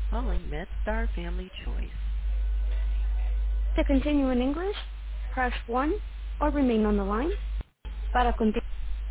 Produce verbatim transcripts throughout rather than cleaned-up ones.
calling MedStar Family Choice. To continue in English, press one or remain on the line. Para continuar.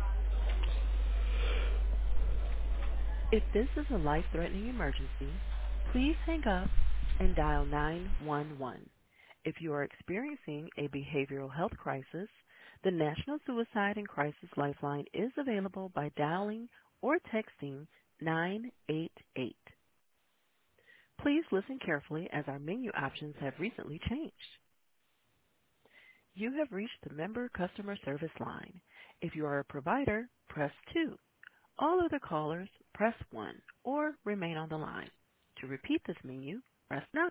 If this is a life-threatening emergency, please hang up and dial nine one one. If you are experiencing a behavioral health crisis, the National Suicide and Crisis Lifeline is available by dialing or texting nine eight eight. Please listen carefully as our menu options have recently changed. You have reached the member customer service line. If you are a provider, press two. All other callers, press one or remain on the line. To repeat this menu, press nine.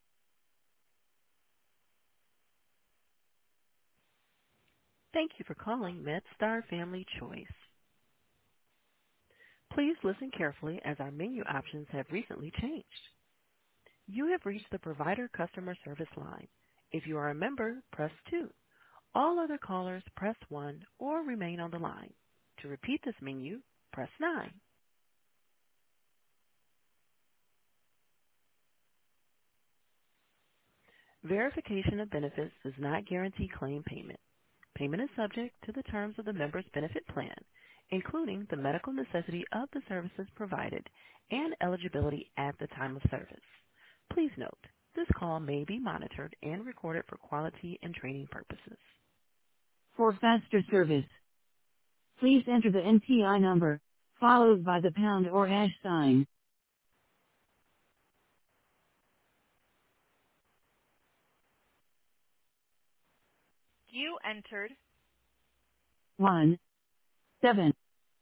Thank you for calling MedStar Family Choice. Please listen carefully as our menu options have recently changed. You have reached the provider customer service line. If you are a member, press two. All other callers, press one or remain on the line. To repeat this menu, press nine. Verification of benefits does not guarantee claim payment. Payment is subject to the terms of the member's benefit plan, including the medical necessity of the services provided and eligibility at the time of service. Please note, this call may be monitored and recorded for quality and training purposes. For faster service, please enter the N P I number, followed by the pound or hash sign. You entered one, seven.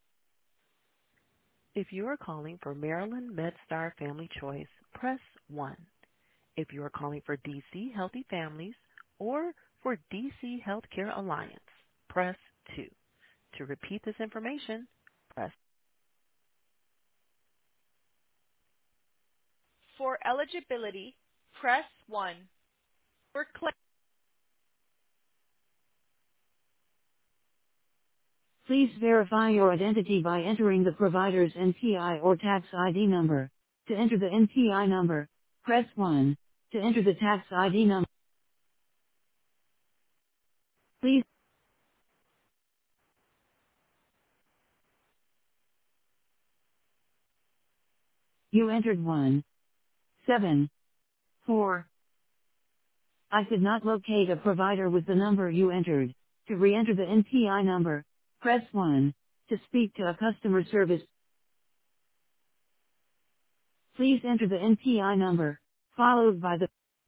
If you are calling for Maryland MedStar Family Choice, press one. If you are calling for D C Healthy Families or for D C Healthcare Alliance, press two. To repeat this information, press. for eligibility, press one. For claim, Please verify your identity by entering the provider's N P I or tax I D number. To enter the N P I number, press one. To enter the tax I D number, please, you entered one, seven, four. I could not locate a provider with the number you entered. To re-enter the N P I number, press one. To speak to a customer service, please enter the N P I number, followed by the,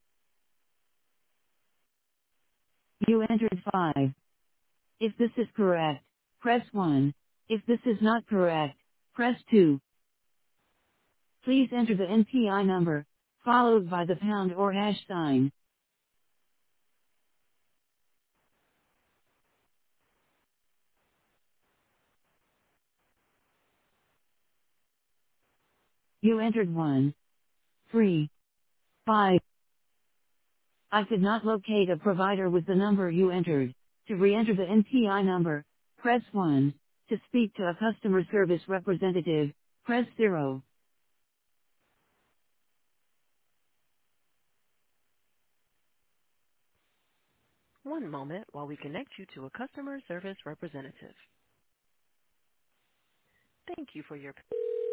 you entered five. If this is correct, press one. If this is not correct, press two. Please enter the N P I number, followed by the pound or hash sign. You entered one, three, five. I could not locate a provider with the number you entered. To re-enter the N P I number, press one. To speak to a customer service representative, press zero. One moment while we connect you to a customer service representative. Thank you for your.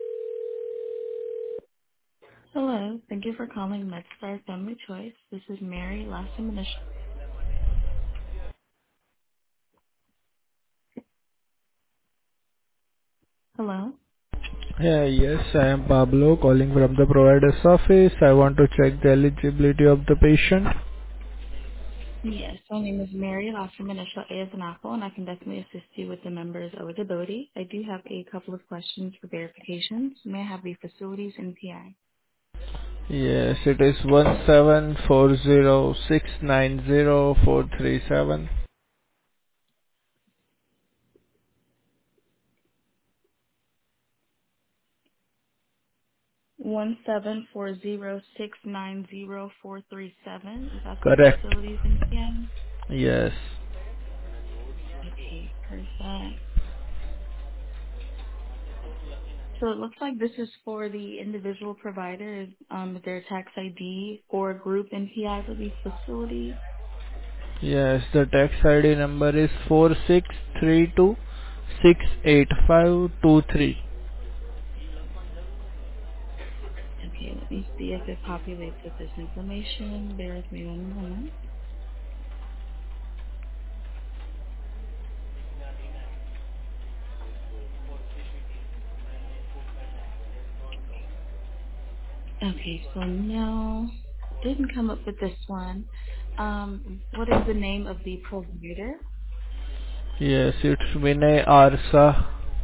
Hello. Thank you for calling MedStar Family Choice. This is Mary, last name initial. Hello? Yeah, yes, I am Pablo calling from the provider's office. I want to check the eligibility of the patient. Yes, my name is Mary, last name initial A as an apple, and I can definitely assist you with the member's eligibility. I do have a couple of questions for verifications. May I have the facilities N P I? Yes, it is one seven four zero six nine zero four three seven. One seven four zero six nine zero four three seven. Is that the Correct. facilities N P I? Yes. Okay, perfect. So it looks like this is for the individual provider, um, with their tax I D or group N P I for the facility. Yes, the tax I D number is four six three two six eight five two three. Okay, let me see if it populates with this information. Bear with me one moment. Okay, so no, didn't come up with this one. Um, what is the name of the provider? Yes, it's Vinay Arsa.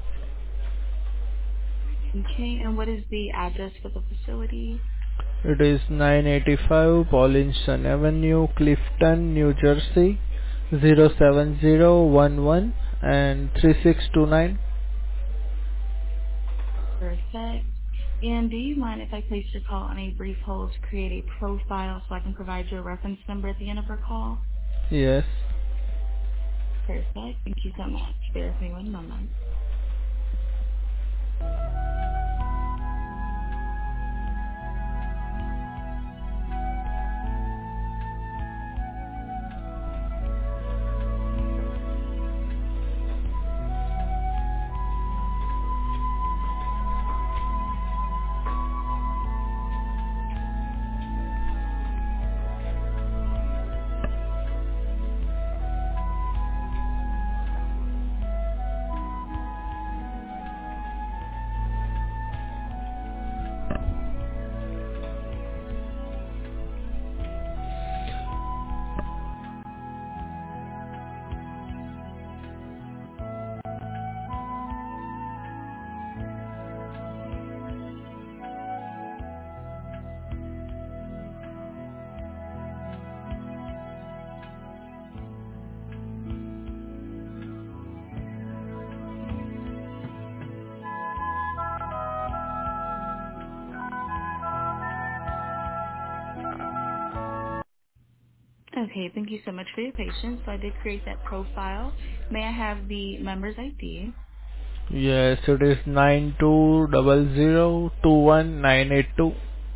Okay, and what is the address for the facility? It is nine eighty-five Paulinson Avenue, Clifton, New Jersey zero seven zero one one and three six two nine. Perfect. And do you mind if I place your call on a brief hold to create a profile so I can provide you a reference number at the end of our call? Yes. Perfect. Thank you so much. Bear with me one moment. Okay, thank you so much for your patience. So I did create that profile. May I have the member's I D, Yes, it is nine two zero zero two one nine eight two.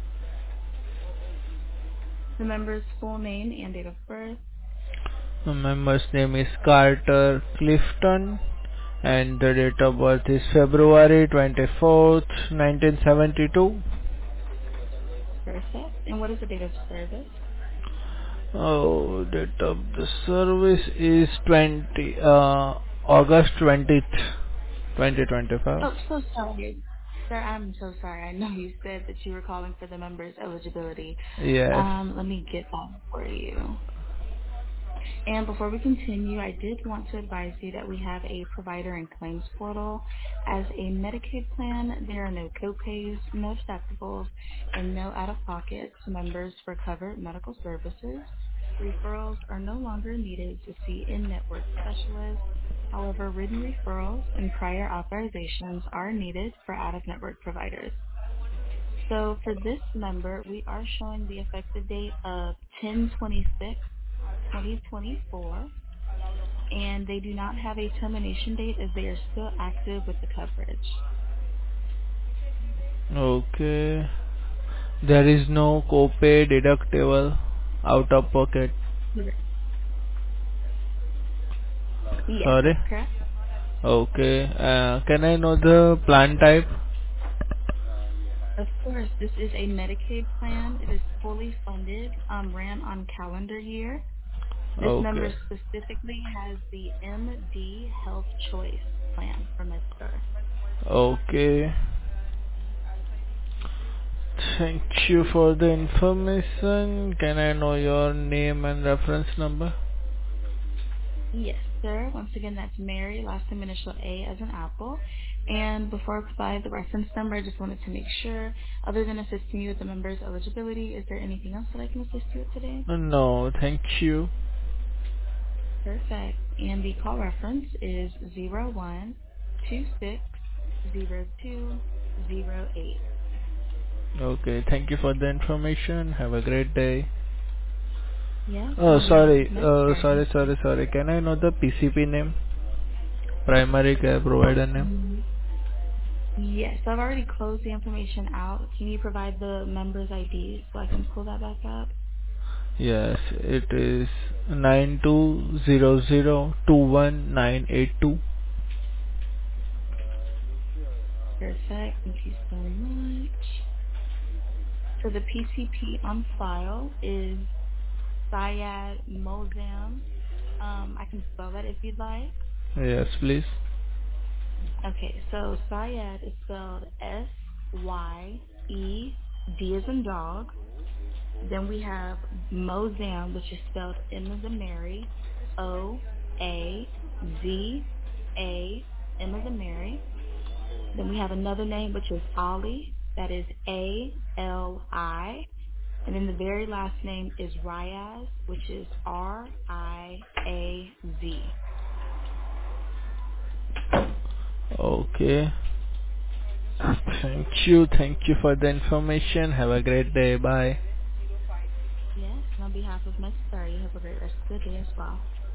the member's full name and date of birth? The member's name is Carter Clifton and the date of birth is February twenty-fourth, nineteen seventy-two. Perfect. And what is the date of service? Oh, date of the service is twenty, uh, August twentieth, twenty twenty-five. Oh, so sorry. Sir, I'm so sorry. I know you said that you were calling for the member's eligibility. Yes. Um, let me get that for you. And before we continue, I did want to advise you that we have a provider and claims portal. As a Medicaid plan, there are no copays, no deductibles, and no out-of-pocket to members for covered medical services. Referrals are no longer needed to see in-network specialists. However, written referrals and prior authorizations are needed for out-of-network providers. So for this member, we are showing the effective date of ten twenty-six twenty twenty-four, and they do not have a termination date as they are still active with the coverage. Okay. There is no copay, deductible, out of pocket. Correct. Yes, Sorry. that's correct. Okay. Uh, can I know the plan type? Of course, this is a Medicaid plan. It is fully funded, um, ran on calendar year. This member Okay. specifically has the M D Health Choice plan from MedStar. Okay. Thank you for the information. Can I know your name and reference number? Yes, sir. Once again, that's Mary, last name initial A as an apple. And before I provide the reference number, I just wanted to make sure, other than assisting you with the member's eligibility, is there anything else that I can assist you with today? No, thank you. Perfect. And the call reference is zero one two six zero two zero eight. Okay, thank you for the information. Have a great day. Yes, Oh, on behalf sorry. of Uh, MedStar. sorry, sorry, sorry. Can I know the P C P name? Primary care provider name? Yes, Yes, so I've already closed the information out. Can you provide the member's I D so I can pull that back up? Yes, it is nine two zero zero two one nine eight two. Perfect. Thank you so much. So the P C P on file is Syed Mozam. Um, I can spell that if you'd like. Yes, please. Okay, so Syed is spelled S Y E D as in dog. Then we have Mozam, which is spelled M as in Mary, O A Z A M as in Mary. Then we have another name, which is Ali. That is A L I. And then the very last name is Riaz, which is R I A Z. Okay. Thank you. Thank you for the information. Have a great day. Bye. Yes, and on behalf of Miss Star, you have a great rest of the day as well.